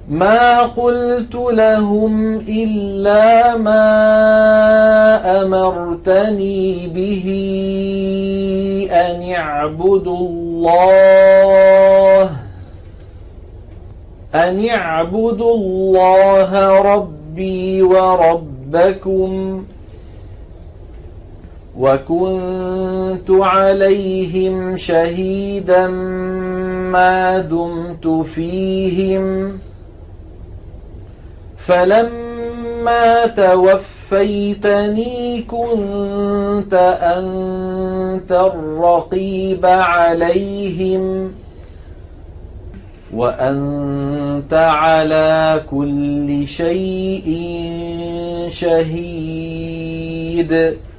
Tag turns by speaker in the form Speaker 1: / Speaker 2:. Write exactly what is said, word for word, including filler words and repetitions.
Speaker 1: ما قلت لهم إلا ما أمرتني به أن اعبدوا الله أن اعبدوا الله ربي وربكم وكنت عليهم شهيدا ما دمت فيهم فلما توفيتني كنت أنت الرقيب عليهم وأنت على كل شيء شهيد